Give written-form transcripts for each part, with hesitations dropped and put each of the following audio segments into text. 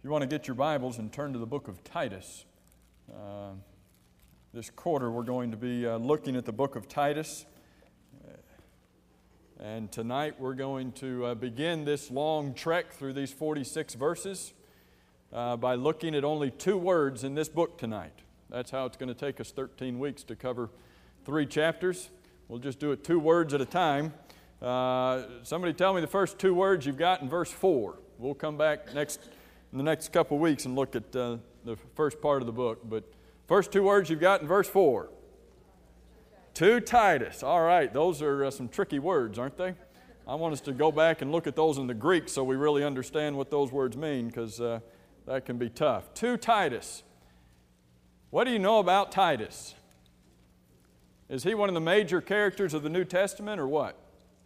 If you want to get your Bibles and turn to the book of Titus, this quarter we're going to be looking at the book of Titus. And tonight we're going to begin this long trek through these 46 verses by looking at only 2 words in this book tonight. That's how it's going to take us 13 weeks to cover 3 chapters. We'll just do it 2 words at a time. Somebody tell me the first 2 words you've got in verse 4. We'll come back in the next couple weeks and look at the first part of the book. But first 2 words you've got in verse 4. To Titus. All right, those are some tricky words, aren't they? I want us to go back and look at those in the Greek so we really understand what those words mean, because that can be tough. To Titus. What do you know about Titus? Is he one of the major characters of the New Testament or what?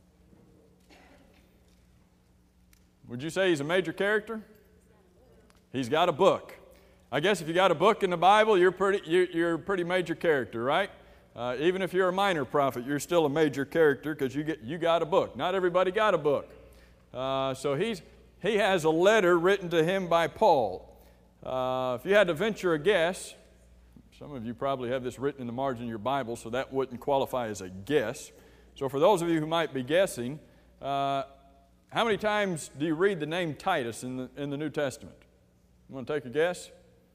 Would you say he's a major character? He's got a book. I guess if you got a book in the Bible, you're a pretty major character, right? Even if you're a minor prophet, you're still a major character because you got a book. Not everybody got a book. So he has a letter written to him by Paul. If you had to venture a guess, some of you probably have this written in the margin of your Bible, so that wouldn't qualify as a guess. So for those of you who might be guessing, how many times do you read the name Titus in the New Testament? You want to take a guess?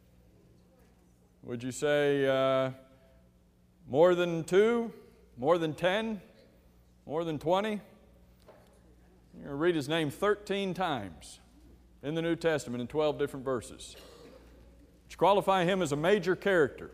Would you say more than 2? More than 10? More than 20? You're going to read his name 13 times in the New Testament in 12 different verses, which qualify him as a major character.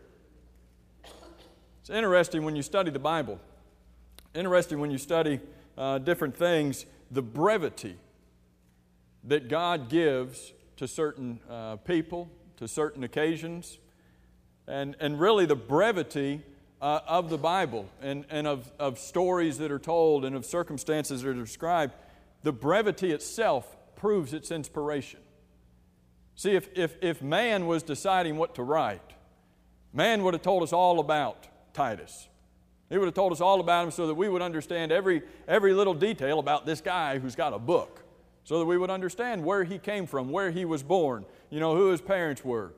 It's interesting when you study the Bible, interesting when you study different things, the brevity that God gives to certain people, to certain occasions, and really the brevity of the Bible and of stories that are told and of circumstances that are described. The brevity itself proves its inspiration. See, if man was deciding what to write, man would have told us all about Titus. He would have told us all about him so that we would understand every little detail about this guy who's got a book, so that we would understand where he came from, where he was born, who his parents were.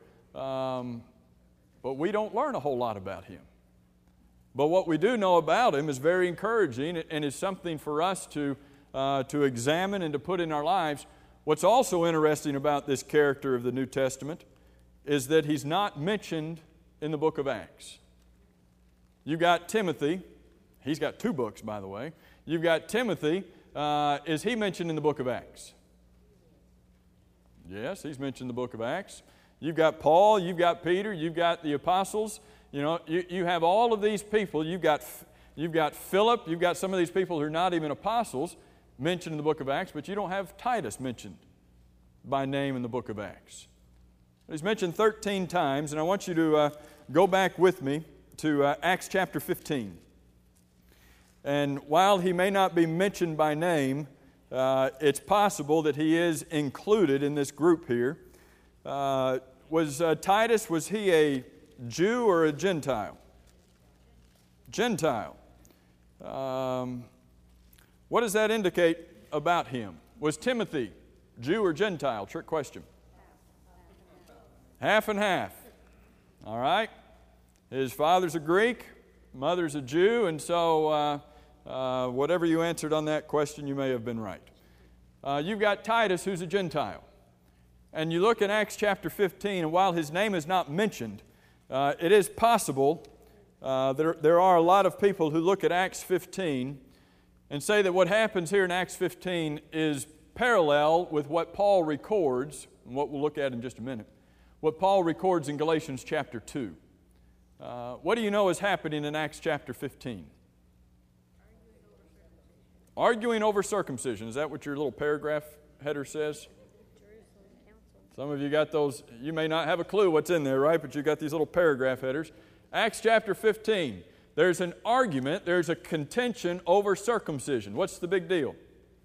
But we don't learn a whole lot about him. But what we do know about him is very encouraging and is something for us to examine and to put in our lives. What's also interesting about this character of the New Testament is that he's not mentioned in the book of Acts. You've got Timothy. He's got 2 books, by the way. You've got Timothy. Is he mentioned in the book of Acts? Yes, he's mentioned in the book of Acts. You've got Paul. You've got Peter. You've got the apostles. You have all of these people. You've got Philip. You've got some of these people who are not even apostles mentioned in the book of Acts, but you don't have Titus mentioned by name in the book of Acts. He's mentioned 13 times, and I want you to go back with me to Acts chapter 15. And while he may not be mentioned by name, it's possible that he is included in this group here. Titus, was he a Jew or a Gentile? Gentile. What does that indicate about him? Was Timothy Jew or Gentile? Trick question. Half and half. All right. His father's a Greek, mother's a Jew, and so whatever you answered on that question, you may have been right. You've got Titus, who's a Gentile. And you look in Acts chapter 15, and while his name is not mentioned, it is possible there are a lot of people who look at Acts 15 and say that what happens here in Acts 15 is parallel with what Paul records, and what we'll look at in just a minute, what Paul records in Galatians chapter 2. What do you know is happening in Acts chapter 15? Arguing over circumcision. Is that what your little paragraph header says? Some of you got those. You may not have a clue what's in there, right? But you got these little paragraph headers. Acts chapter 15. There's an argument, there's a contention over circumcision. What's the big deal?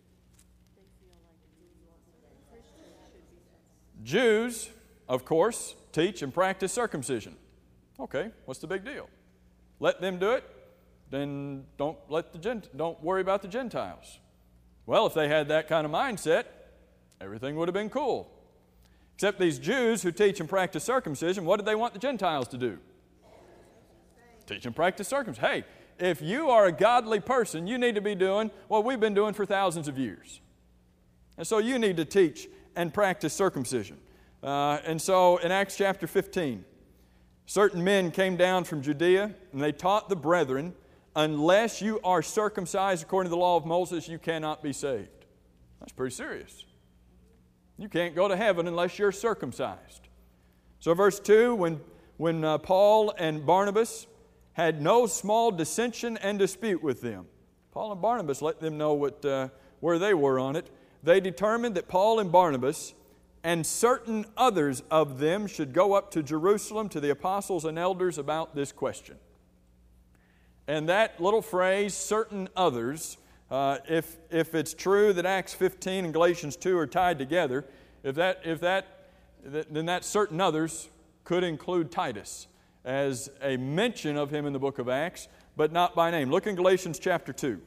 Jews, of course, teach and practice circumcision. Okay, what's the big deal? Let them do it, then don't worry about the Gentiles. Well, if they had that kind of mindset, everything would have been cool. Except these Jews who teach and practice circumcision, what do they want the Gentiles to do? Teach and practice circumcision. Hey, if you are a godly person, you need to be doing what we've been doing for thousands of years. And so you need to teach and practice circumcision. And so in Acts chapter 15, certain men came down from Judea, and they taught the brethren, unless you are circumcised according to the law of Moses, you cannot be saved. That's pretty serious. You can't go to heaven unless you're circumcised. So verse 2, when Paul and Barnabas had no small dissension and dispute with them. Paul and Barnabas let them know where they were on it. They determined that Paul and Barnabas and certain others of them should go up to Jerusalem to the apostles and elders about this question. And that little phrase, certain others, if it's true that Acts 15 and Galatians 2 are tied together, then that certain others could include Titus as a mention of him in the book of Acts, but not by name. Look in Galatians chapter 2.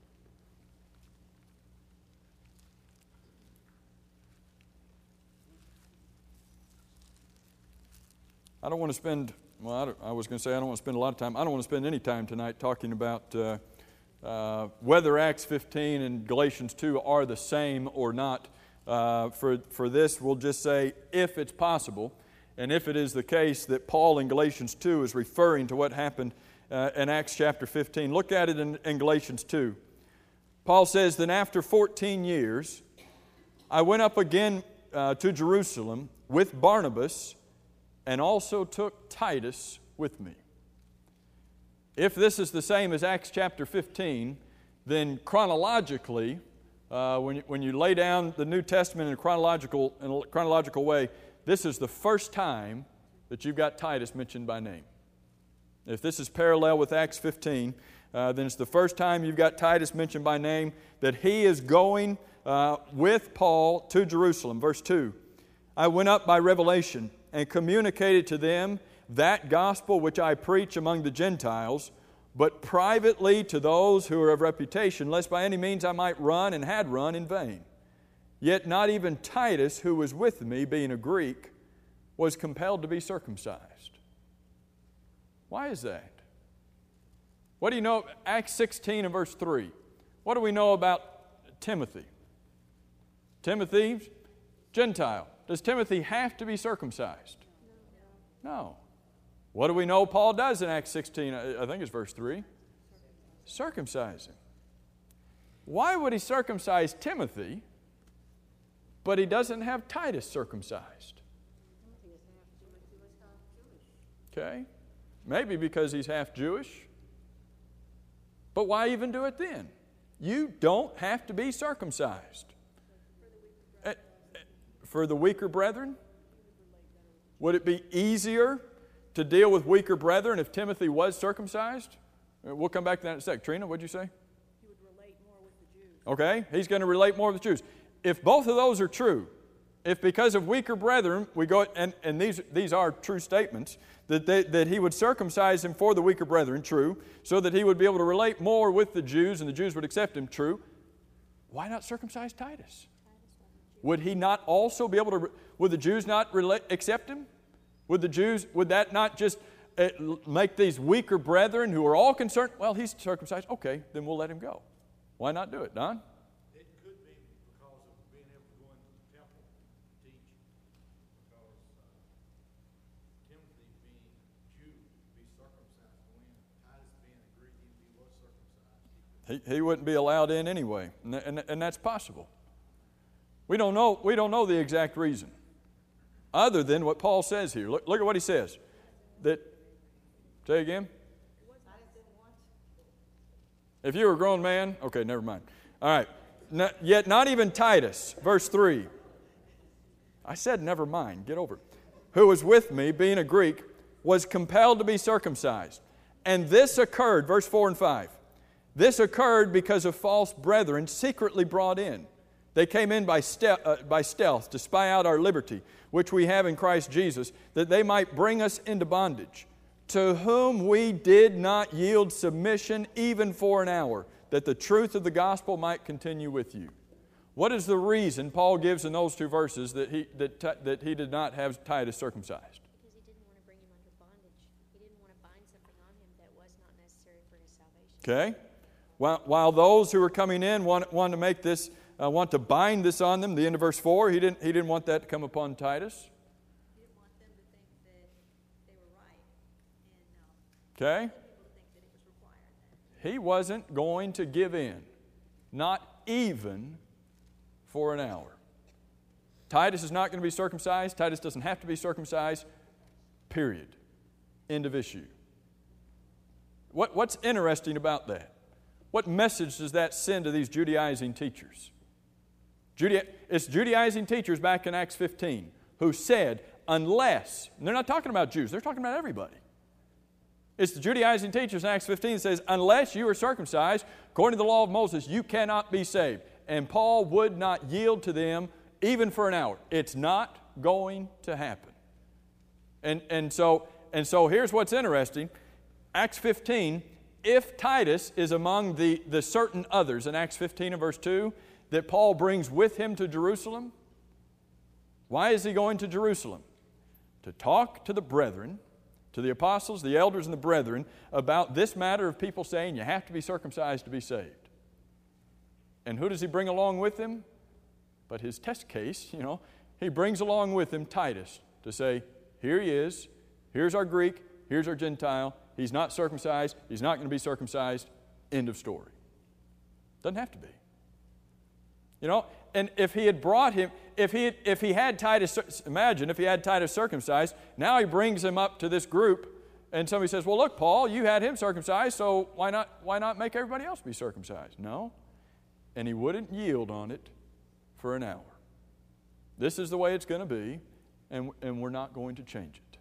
I don't want to spend, I was going to say I don't want to spend a lot of time. I don't want to spend any time tonight talking about whether Acts 15 and Galatians 2 are the same or not. For this, we'll just say if it's possible, and if it is the case that Paul in Galatians 2 is referring to what happened in Acts chapter 15. Look at it in Galatians 2. Paul says, then after 14 years, I went up again to Jerusalem with Barnabas, and also took Titus with me. If this is the same as Acts chapter 15, then chronologically, when you lay down the New Testament in a chronological way, this is the first time that you've got Titus mentioned by name. If this is parallel with Acts 15, then it's the first time you've got Titus mentioned by name, that he is going with Paul to Jerusalem. Verse 2, I went up by revelation and communicated to them that gospel which I preach among the Gentiles, but privately to those who are of reputation, lest by any means I might run and had run in vain. Yet not even Titus, who was with me, being a Greek, was compelled to be circumcised. Why is that? What do you know? Acts 16 and verse 3. What do we know about Timothy? Timothy, Gentile. Does Timothy have to be circumcised? No. What do we know Paul does in Acts 16? I think it's verse 3. Circumcise him. Why would he circumcise Timothy, but he doesn't have Titus circumcised? Okay. Maybe because he's half Jewish. But why even do it then? You don't have to be circumcised. For the weaker brethren? Would it be easier to deal with weaker brethren if Timothy was circumcised? We'll come back to that in a sec. Trina, what'd you say? He would relate more with the Jews. Okay, he's going to relate more with the Jews. If both of those are true, if because of weaker brethren, we go, and these are true statements, that he would circumcise him for the weaker brethren, true, so that he would be able to relate more with the Jews and the Jews would accept him, true, why not circumcise Titus? Would he not also be able to, would the Jews not accept him? Would that not just make these weaker brethren who are all concerned, well, he's circumcised, okay, then we'll let him go. Why not do it, Don? It could be because of being able to go into the temple and teach. Because Timothy being Jew, be circumcised when Titus being a Greek, he was circumcised. He wouldn't be allowed in anyway, and that's possible. We don't know the exact reason, other than what Paul says here. Look at what he says. Say again? If you were a grown man, okay, never mind. All right. Yet not even Titus, verse 3. I said never mind, get over it. Who was with me, being a Greek, was compelled to be circumcised. And this occurred, verse 4 and 5. This occurred because of false brethren secretly brought in. They came in by stealth to spy out our liberty, which we have in Christ Jesus, that they might bring us into bondage, to whom we did not yield submission even for an hour, that the truth of the gospel might continue with you. What is the reason Paul gives in those two verses that he did not have Titus circumcised? Because he didn't want to bring him under bondage. He didn't want to bind something on him that was not necessary for his salvation. Okay. While those who were coming in want to make this, want to bind this on them, the end of verse 4, he didn't want that to come upon Titus. He didn't want them to think that they were right. And Okay. people to think that it was required. He wasn't going to give in, not even for an hour. Titus is not going to be circumcised. Titus doesn't have to be circumcised. Period. End of issue. What's interesting about that? What message does that send to these Judaizing teachers? It's Judaizing teachers back in Acts 15 who said, unless, and they're not talking about Jews, they're talking about everybody. It's the Judaizing teachers in Acts 15 that says, unless you are circumcised, according to the law of Moses, you cannot be saved. And Paul would not yield to them even for an hour. It's not going to happen. And so here's what's interesting. Acts 15, if Titus is among the certain others in Acts 15 and verse 2 that Paul brings with him to Jerusalem, why is he going to Jerusalem? To talk to the brethren, to the apostles, the elders, and the brethren about this matter of people saying you have to be circumcised to be saved. And who does he bring along with him? But his test case, he brings along with him Titus to say, here he is, here's our Greek, here's our Gentile, he's not circumcised, he's not going to be circumcised, end of story. Doesn't have to be. And if he had brought him, if he had Titus, imagine if he had Titus circumcised, now he brings him up to this group, and somebody says, well, look, Paul, you had him circumcised, so why not make everybody else be circumcised? No. And he wouldn't yield on it for an hour. This is the way it's going to be, and we're not going to change it.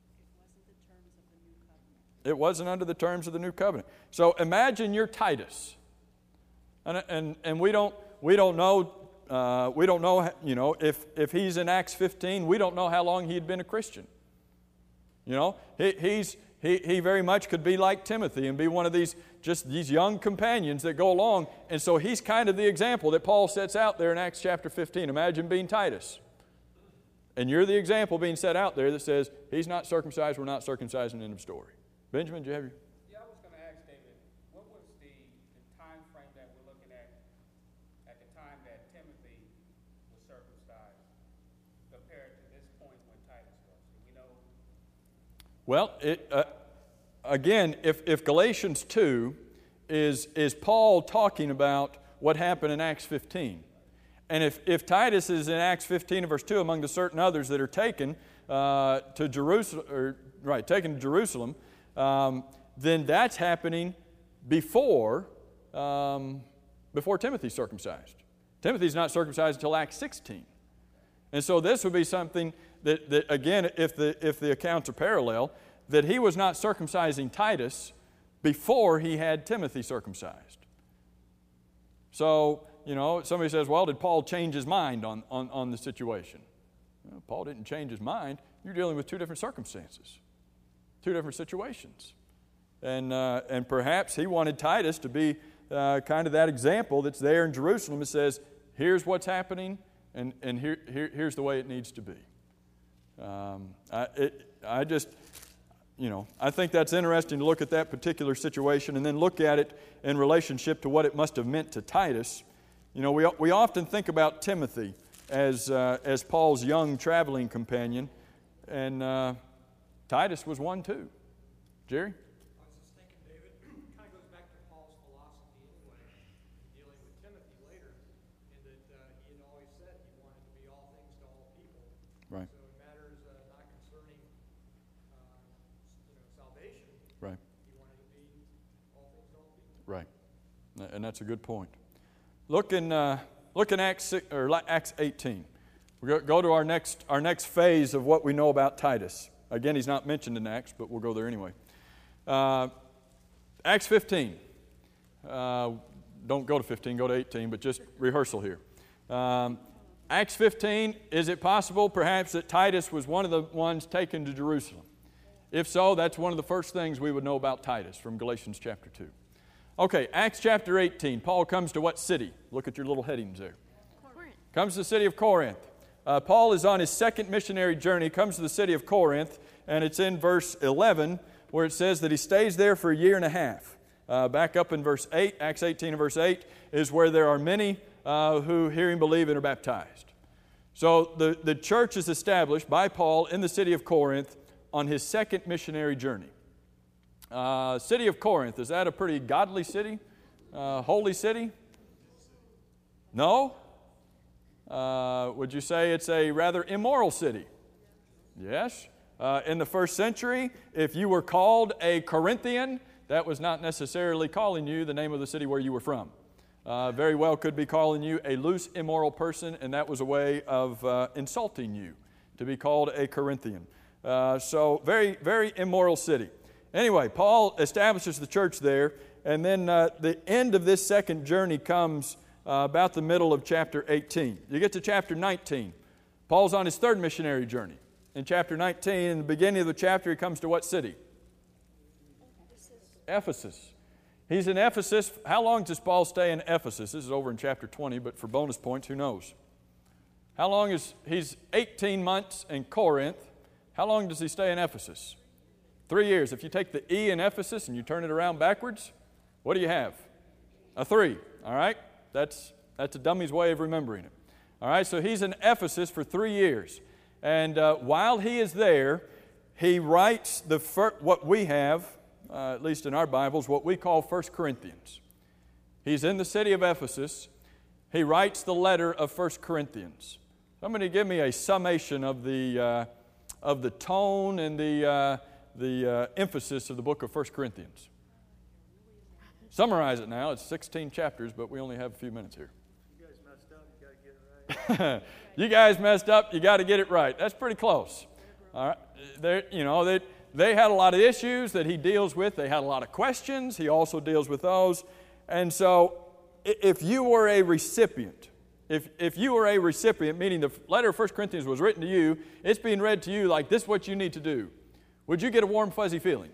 It wasn't under the terms of the new covenant. So imagine you're Titus, and we don't know. If he's in Acts 15, we don't know how long he'd been a Christian. He very much could be like Timothy and be one of these young companions that go along. And so he's kind of the example that Paul sets out there in Acts chapter 15. Imagine being Titus. And you're the example being set out there that says, he's not circumcised, we're not circumcised, and end of story. Benjamin, do you have your... Yeah, I was going to ask David, what was the time frame that we're looking at the time that Timothy was circumcised compared to this point when Titus was? Do we know? Well, again, if Galatians 2 is Paul talking about what happened in Acts 15, and if Titus is in Acts 15 and verse 2 among the certain others that are taken to Jerusalem, then that's happening before Timothy's circumcised. Timothy's not circumcised until Acts 16. And so this would be something that again, if the accounts are parallel, that he was not circumcising Titus before he had Timothy circumcised. So, somebody says, well, did Paul change his mind on the situation? Well, Paul didn't change his mind. You're dealing with two different circumstances, two different situations. And perhaps he wanted Titus to be kind of that example that's there in Jerusalem that says, here's what's happening, and here's the way it needs to be. I think that's interesting to look at that particular situation and then look at it in relationship to what it must have meant to Titus. We often think about Timothy as Paul's young traveling companion, and Titus was one too. Jerry? I was just thinking, David, it kind of goes back to Paul's philosophy anyway, dealing with Timothy later, in that he had always said he wanted to be all things to all people. Right. So in matters not concerning salvation, Right. he wanted to be all things to all people. Right. And that's a good point. Look in Acts 18. We'll go to our next phase of what we know about Titus. Again, he's not mentioned in Acts, but we'll go there anyway. Acts 15. Don't go to 15, go to 18, but just rehearsal here. Acts 15, is it possible perhaps that Titus was one of the ones taken to Jerusalem? If so, that's one of the first things we would know about Titus from Galatians chapter 2. Okay, Acts chapter 18. Paul comes to what city? Look at your little headings there. Comes to the city of Corinth. Paul is on his second missionary journey, comes to the city of Corinth, and it's in verse 11 where it says that he stays there for a year and a half. Back up in verse 8, Acts 18 and verse 8, is where there are many who hearing, believe, and are baptized. So the church is established by Paul in the city of Corinth on his second missionary journey. City of Corinth, is that a pretty godly city? Holy city? No? Would you say it's a rather immoral city? Yes. In the first century, if you were called a Corinthian, that was not necessarily calling you the name of the city where you were from. Very well could be calling you a loose, immoral person, and that was a way of insulting you, to be called a Corinthian. So very, very immoral city. Anyway, Paul establishes the church there, and then the end of this second journey comes about the middle of chapter 18. You get to chapter 19. Paul's on his third missionary journey. In chapter 19, in the beginning of the chapter, he comes to what city? Ephesus. He's in Ephesus. How long does Paul stay in Ephesus? This is over in chapter 20, but for bonus points, who knows? How long is he's 18 months in Corinth. How long does he stay in Ephesus? 3 years. If you take the E in Ephesus and you turn it around backwards, what do you have? A 3. All right? That's a dummy's way of remembering it. All right, so he's in Ephesus for 3 years. And while he is there, he writes what we have, at least in our Bibles, what we call 1 Corinthians. He's in the city of Ephesus. He writes the letter of 1 Corinthians. Somebody give me a summation of the tone and the emphasis of the book of 1 Corinthians. Summarize it now. It's 16 chapters, but we only have a few minutes here. You guys messed up, you got to get it right. You guys messed up, you got to get it right. That's pretty close. All right. They had a lot of issues that he deals with. They had a lot of questions. He also deals with those. And so if you were a recipient, meaning the letter of 1 Corinthians was written to you, it's being read to you like this is what you need to do, would you get a warm, fuzzy feeling?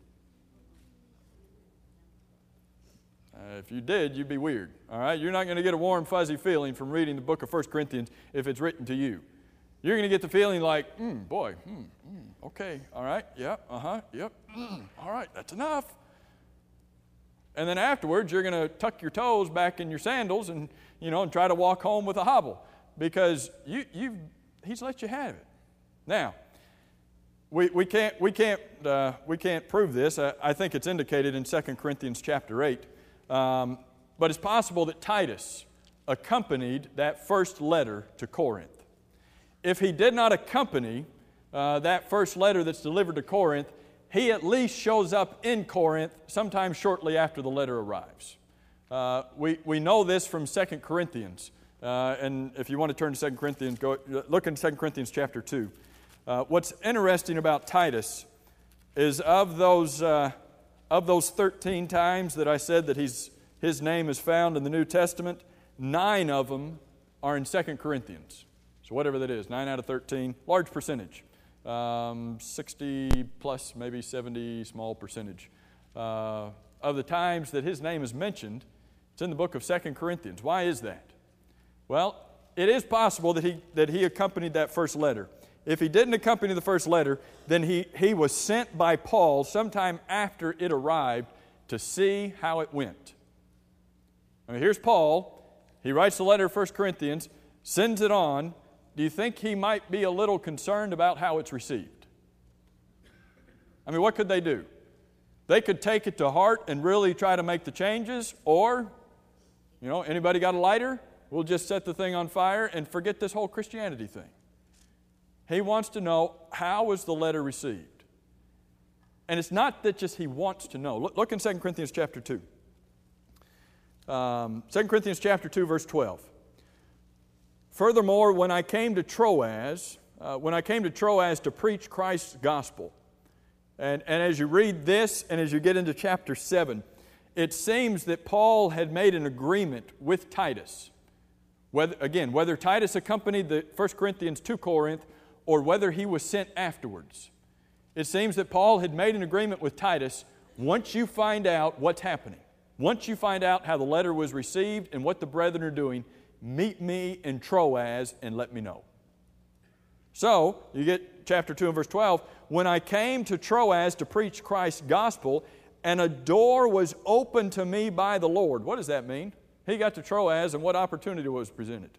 If you did, you'd be weird. All right? You're not going to get a warm, fuzzy feeling from reading the book of 1 Corinthians if it's written to you. You're going to get the feeling like, okay, all right, yep, yep, all right, that's enough. And then afterwards, you're going to tuck your toes back in your sandals and try to walk home with a hobble because he's let you have it. Now, we can't prove this. I think it's indicated in 2 Corinthians chapter 8. But it's possible that Titus accompanied that first letter to Corinth. If he did not accompany that first letter that's delivered to Corinth, he at least shows up in Corinth sometime shortly after the letter arrives. We know this from 2 Corinthians. And if you want to turn to 2 Corinthians, look in 2 Corinthians chapter 2. What's interesting about Titus is of those 13 times that I said that his name is found in the New Testament, 9 of them are in 2 Corinthians. So whatever that is, 9 out of 13, large percentage. 60 plus, maybe 70 small percentage. Of the times that his name is mentioned, it's in the book of 2 Corinthians. Why is that? Well, it is possible that he accompanied that first letter. If he didn't accompany the first letter, then he was sent by Paul sometime after it arrived to see how it went. I mean, here's Paul. He writes the letter of 1 Corinthians, sends it on. Do you think he might be a little concerned about how it's received? I mean, what could they do? They could take it to heart and really try to make the changes, or, anybody got a lighter? We'll just set the thing on fire and forget this whole Christianity thing. He wants to know, how was the letter received? And it's not that just he wants to know. Look in 2 Corinthians chapter 2. 2 Corinthians chapter 2, verse 12. Furthermore, when I came to Troas to preach Christ's gospel, and as you read this and as you get into chapter 7, it seems that Paul had made an agreement with Titus. Whether Titus accompanied the 1 Corinthians to Corinth or whether he was sent afterwards. It seems that Paul had made an agreement with Titus. Once you find out what's happening, once you find out how the letter was received and what the brethren are doing, meet me in Troas and let me know. So, you get chapter 2 and verse 12. When I came to Troas to preach Christ's gospel, and a door was opened to me by the Lord. What does that mean? He got to Troas, and what opportunity was presented?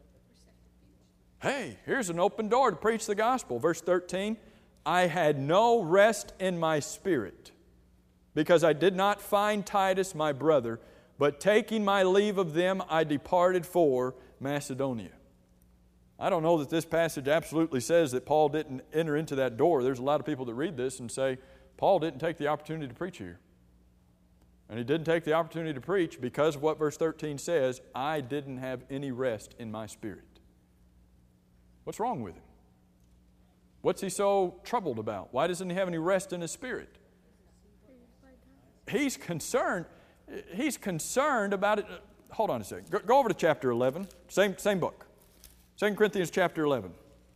Hey, here's an open door to preach the gospel. Verse 13, I had no rest in my spirit, because I did not find Titus my brother, but taking my leave of them, I departed for Macedonia. I don't know that this passage absolutely says that Paul didn't enter into that door. There's a lot of people that read this and say, Paul didn't take the opportunity to preach here. And he didn't take the opportunity to preach because of what verse 13 says, I didn't have any rest in my spirit. What's wrong with him? What's he so troubled about? Why doesn't he have any rest in his spirit? He's concerned about it. Hold on a second. Go over to chapter 11, same book. 2 Corinthians chapter 11.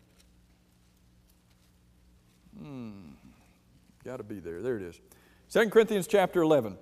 Got to be there. There it is. 2 Corinthians chapter 11.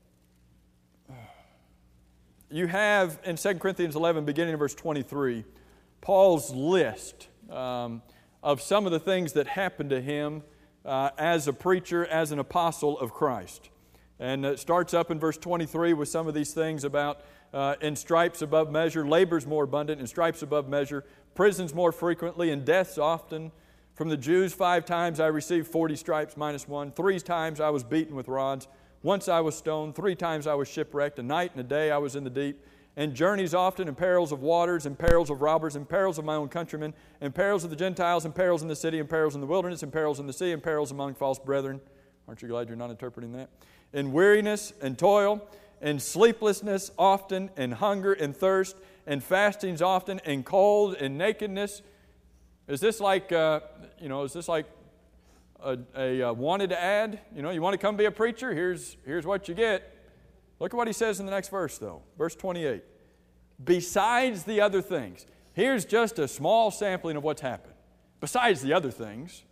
You have in 2 Corinthians 11, beginning of verse 23, Paul's list of some of the things that happened to him as a preacher, as an apostle of Christ. And it starts up in verse 23 with some of these things about in stripes above measure, labors more abundant, in stripes above measure, prisons more frequently, and deaths often. From the Jews 5 times I received 40 stripes minus 1. 3 times I was beaten with rods. Once I was stoned. 3 times I was shipwrecked. A night and a day I was in the deep. And journeys often, and perils of waters, and perils of robbers, and perils of my own countrymen, and perils of the Gentiles, and perils in the city, and perils in the wilderness, and perils in the sea, and perils among false brethren. Aren't you glad you're not interpreting that? And weariness, and toil, and sleeplessness often, and hunger, and thirst, and fastings often, and cold, and nakedness. Is this like, is this like a wanted ad? You want to come be a preacher? Here's what you get. Look at what he says in the next verse, though. Verse 28. Besides the other things. Here's just a small sampling of what's happened. Besides the other things,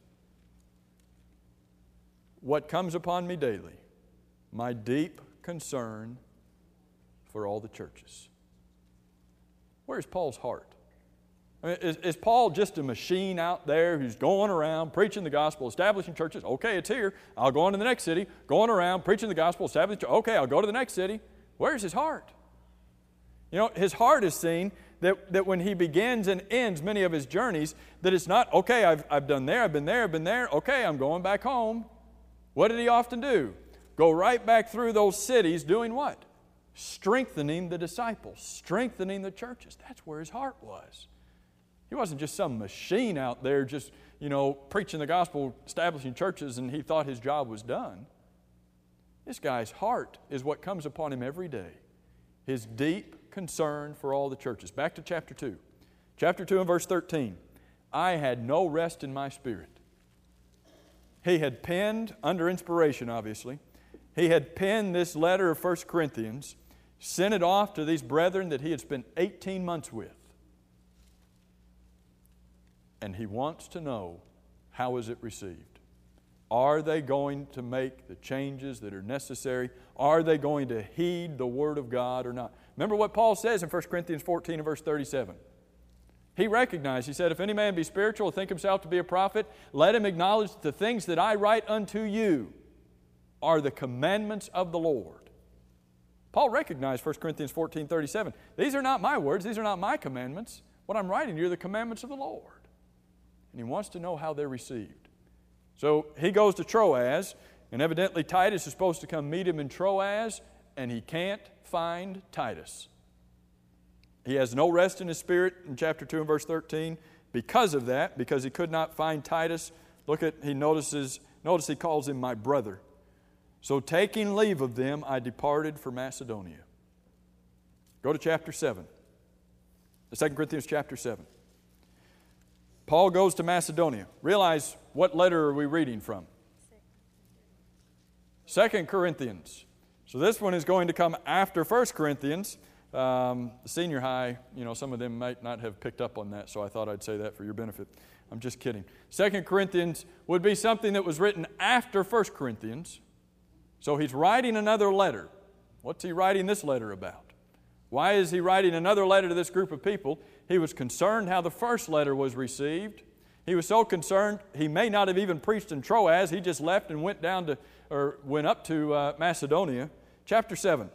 what comes upon me daily, my deep concern for all the churches. Where's Paul's heart? I mean, is Paul just a machine out there who's going around preaching the gospel, establishing churches? Okay, it's here. I'll go on to the next city. Going around preaching the gospel, establishing. Okay, I'll go to the next city. Where's his heart? His heart is seen that when he begins and ends many of his journeys, that it's not, okay, I've done there, I've been there. Okay, I'm going back home. What did he often do? Go right back through those cities doing what? Strengthening the disciples, strengthening the churches. That's where his heart was. He wasn't just some machine out there just, preaching the gospel, establishing churches, and he thought his job was done. This guy's heart is what comes upon him every day. His deep concern for all the churches. Back to chapter 2. Chapter 2 and verse 13. I had no rest in my spirit. He had penned, under inspiration obviously, he had penned this letter of 1 Corinthians, sent it off to these brethren that he had spent 18 months with. And he wants to know, how is it received? Are they going to make the changes that are necessary? Are they going to heed the Word of God or not? Remember what Paul says in 1 Corinthians 14 and verse 37. He recognized, he said, if any man be spiritual, think himself to be a prophet, let him acknowledge that the things that I write unto you are the commandments of the Lord. Paul recognized 1 Corinthians 14:37. These are not my words, these are not my commandments. What I'm writing here are the commandments of the Lord. And he wants to know how they're received. So he goes to Troas, and evidently Titus is supposed to come meet him in Troas, and he can't find Titus. He has no rest in his spirit in chapter 2 and verse 13 because of that, because he could not find Titus. Notice he calls him my brother. So taking leave of them, I departed for Macedonia. Go to chapter 7. 2 Corinthians chapter 7. Paul goes to Macedonia. Realize, what letter are we reading from? 2 Corinthians. So this one is going to come after 1 Corinthians. The senior high, some of them might not have picked up on that, so I thought I'd say that for your benefit. I'm just kidding. 2 Corinthians would be something that was written after 1 Corinthians. So he's writing another letter. What's he writing this letter about? Why is he writing another letter to this group of people? He was concerned how the first letter was received. He was so concerned he may not have even preached in Troas. He just left and went up to Macedonia. Chapter 7.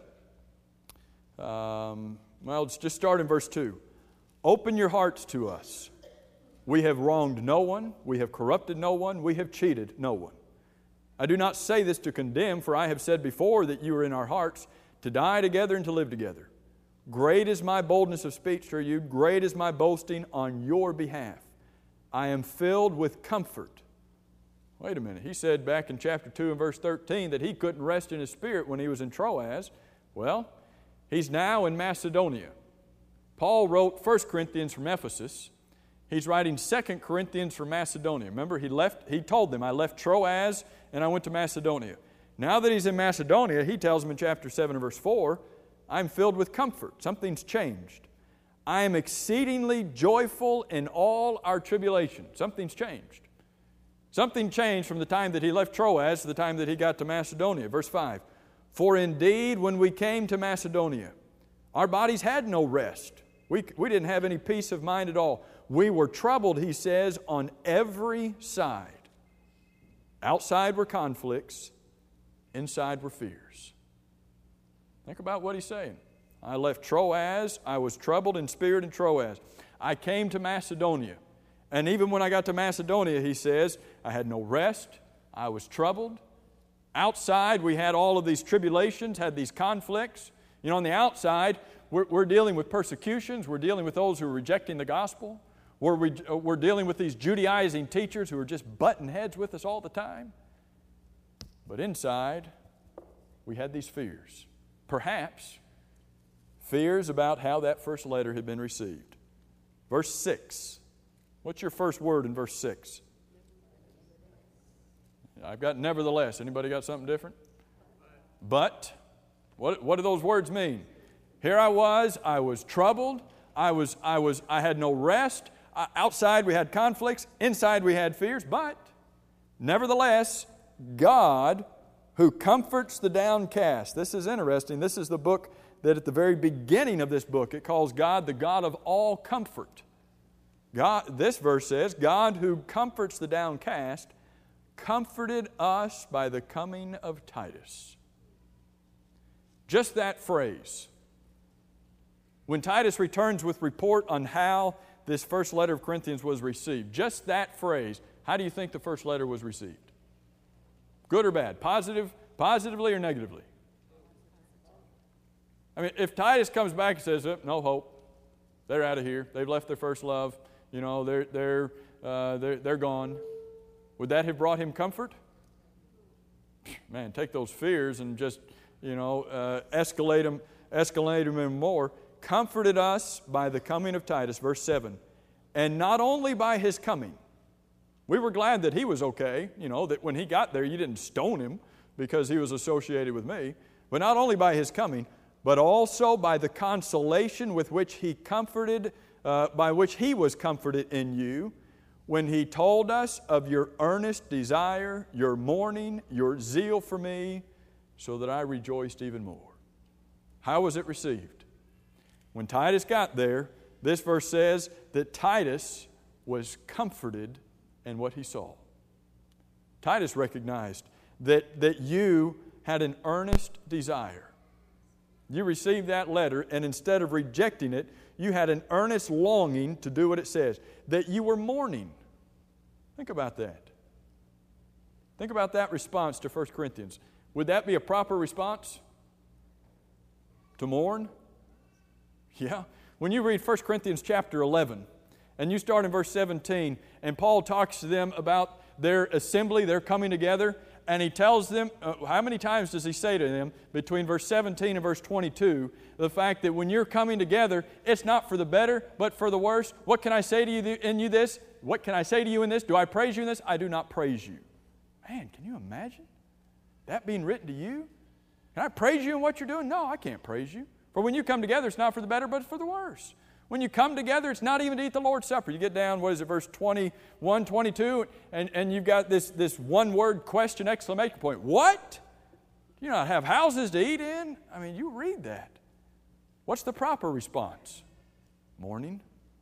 Let's just start in verse 2. Open your hearts to us. We have wronged no one. We have corrupted no one. We have cheated no one. I do not say this to condemn, for I have said before that you are in our hearts to die together and to live together. Great is my boldness of speech for you. Great is my boasting on your behalf. I am filled with comfort. Wait a minute. He said back in chapter 2 and verse 13 that he couldn't rest in his spirit when he was in Troas. Well, he's now in Macedonia. Paul wrote 1 Corinthians from Ephesus. He's writing 2 Corinthians from Macedonia. Remember, he told them, I left Troas and I went to Macedonia. Now that he's in Macedonia, he tells them in chapter 7 and verse 4, I'm filled with comfort. Something's changed. I am exceedingly joyful in all our tribulation. Something's changed. Something changed from the time that he left Troas to the time that he got to Macedonia. Verse 5, for indeed when we came to Macedonia, our bodies had no rest. We didn't have any peace of mind at all. We were troubled, he says, on every side. Outside were conflicts, inside were fears. Think about what he's saying. I left Troas. I was troubled in spirit in Troas. I came to Macedonia. And even when I got to Macedonia, he says, I had no rest. I was troubled. Outside, we had all of these tribulations, had these conflicts. You know, on the outside, we're dealing with persecutions. We're dealing with those who are rejecting the gospel. We're dealing with these Judaizing teachers who are just butting heads with us all the time. But inside, we had these fears. Perhaps fears about how that first letter had been received. Verse 6. What's your first word in verse 6? I've got nevertheless. Anybody got something different? But. What do those words mean? Here I was troubled. I had no rest. Outside we had conflicts. Inside we had fears. But, nevertheless, God who comforts the downcast. This is interesting. This is the book that at the very beginning of this book, it calls God the God of all comfort. God, this verse says, God who comforts the downcast comforted us by the coming of Titus. Just that phrase. When Titus returns with report on how this first letter of Corinthians was received, just that phrase, how do you think the first letter was received? Good or bad? Positively or negatively? I mean, if Titus comes back and says, no hope, they're out of here, they've left their first love, you know, they're gone, would that have brought him comfort? Man, take those fears and just, escalate them even more. Comforted us by the coming of Titus, verse 7, and not only by his coming. We were glad that he was okay, that when he got there, you didn't stone him because he was associated with me, but not only by his coming, but also by the consolation with which by which he was comforted in you, when he told us of your earnest desire, your mourning, your zeal for me, so that I rejoiced even more. How was it received? When Titus got there, this verse says that Titus was comforted in what he saw. Titus recognized that you had an earnest desire. You received that letter, and instead of rejecting it, you had an earnest longing to do what it says, that you were mourning. Think about that. Think about that response to 1 Corinthians. Would that be a proper response? To mourn? Yeah. When you read 1 Corinthians chapter 11, and you start in verse 17, and Paul talks to them about their assembly, their coming together, and he tells them, how many times does he say to them, between verse 17 and verse 22, the fact that when you're coming together, it's not for the better, but for the worse. What can I say to you in this? What can I say to you in this? Do I praise you in this? I do not praise you. Man, can you imagine that being written to you? Can I praise you in what you're doing? No, I can't praise you. For when you come together, it's not for the better, but for the worse. When you come together, it's not even to eat the Lord's Supper. You get down, verse 21, 22, and you've got this one-word question, exclamation point. What? Do you not have houses to eat in? I mean, you read that. What's the proper response? Mourning.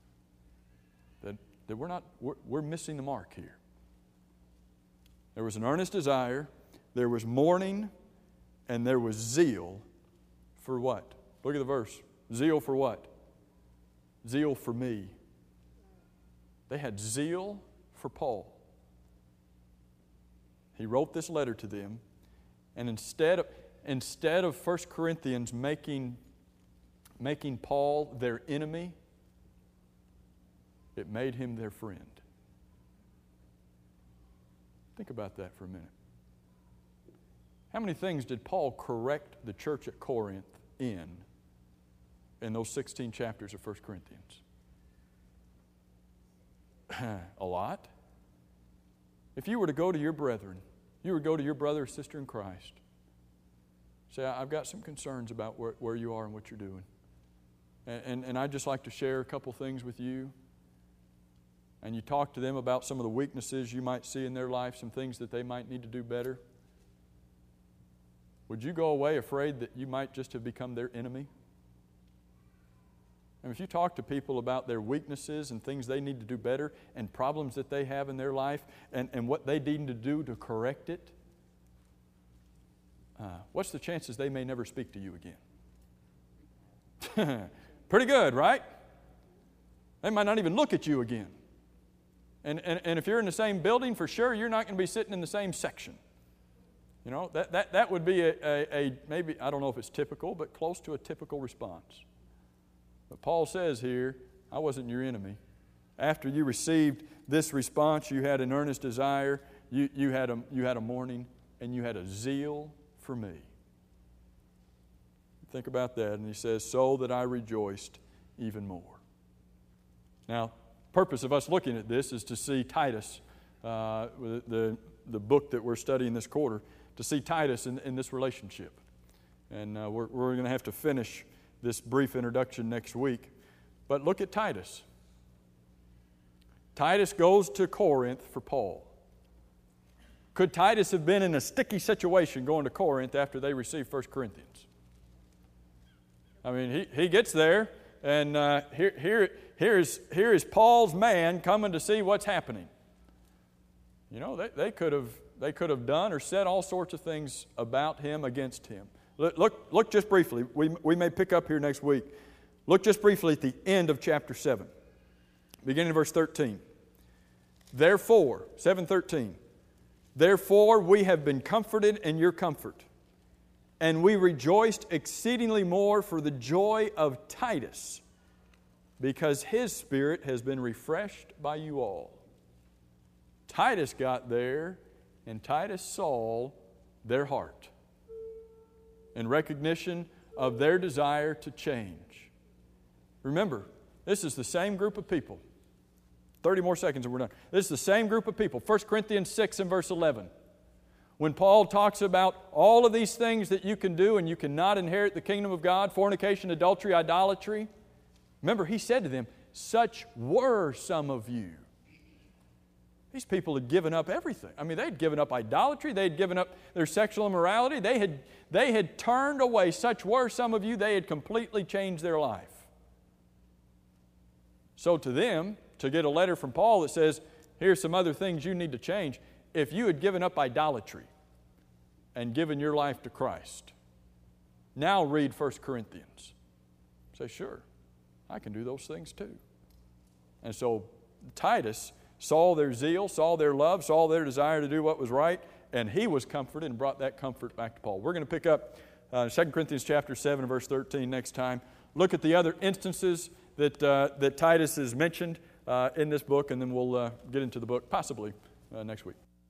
That we're missing the mark here. There was an earnest desire, there was mourning, and there was zeal for what? Look at the verse. Zeal for what? Zeal for me. They had zeal for Paul. He wrote this letter to them, and instead of 1 Corinthians making Paul their enemy, it made him their friend. Think about that for a minute. How many things did Paul correct the church at Corinth in those 16 chapters of 1 Corinthians? A lot. If you were to go to your brethren, you would go to your brother or sister in Christ, say, I've got some concerns about where you are and what you're doing. And I'd just like to share a couple things with you. And you talk to them about some of the weaknesses you might see in their life, some things that they might need to do better. Would you go away afraid that you might just have become their enemy? And if you talk to people about their weaknesses and things they need to do better and problems that they have in their life and what they need to do to correct it, what's the chances they may never speak to you again? Pretty good, right? They might not even look at you again. And if you're in the same building, for sure, you're not going to be sitting in the same section. You know, that would be a maybe, I don't know if it's typical, but close to a typical response. But Paul says here, I wasn't your enemy. After you received this response, you had an earnest desire, you had a mourning, and you had a zeal for me. Think about that. And he says, so that I rejoiced even more. Now, purpose of us looking at this is to see Titus, the book that we're studying this quarter, to see Titus in this relationship. And we're going to have to finish this brief introduction next week. But look at Titus. Titus goes to Corinth for Paul. Could Titus have been in a sticky situation going to Corinth after they received 1 Corinthians? I mean, he gets there, and here is Paul's man coming to see what's happening. You know, they could have done or said all sorts of things about him, against him. Look just briefly. We may pick up here next week. Look just briefly at the end of chapter 7, beginning in verse 13. Therefore, 7:13. Therefore we have been comforted in your comfort, and we rejoiced exceedingly more for the joy of Titus, because his spirit has been refreshed by you all. Titus got there, and Titus saw their heart in recognition of their desire to change. Remember, this is the same group of people. 30 more seconds and we're done. This is the same group of people. 1 Corinthians 6 and verse 11. When Paul talks about all of these things that you can do and you cannot inherit the kingdom of God, fornication, adultery, idolatry, remember he said to them, such were some of you. These people had given up everything. I mean, they had given up idolatry. They had given up their sexual immorality. They had turned away. Such were some of you. They had completely changed their life. So to them, to get a letter from Paul that says, here's some other things you need to change. If you had given up idolatry and given your life to Christ, now read 1 Corinthians. Say, sure, I can do those things too. And so Titus saw their zeal, saw their love, saw their desire to do what was right, and he was comforted and brought that comfort back to Paul. We're going to pick up 2 Corinthians chapter 7, verse 13 next time. Look at the other instances that Titus has mentioned in this book, and then we'll get into the book possibly next week.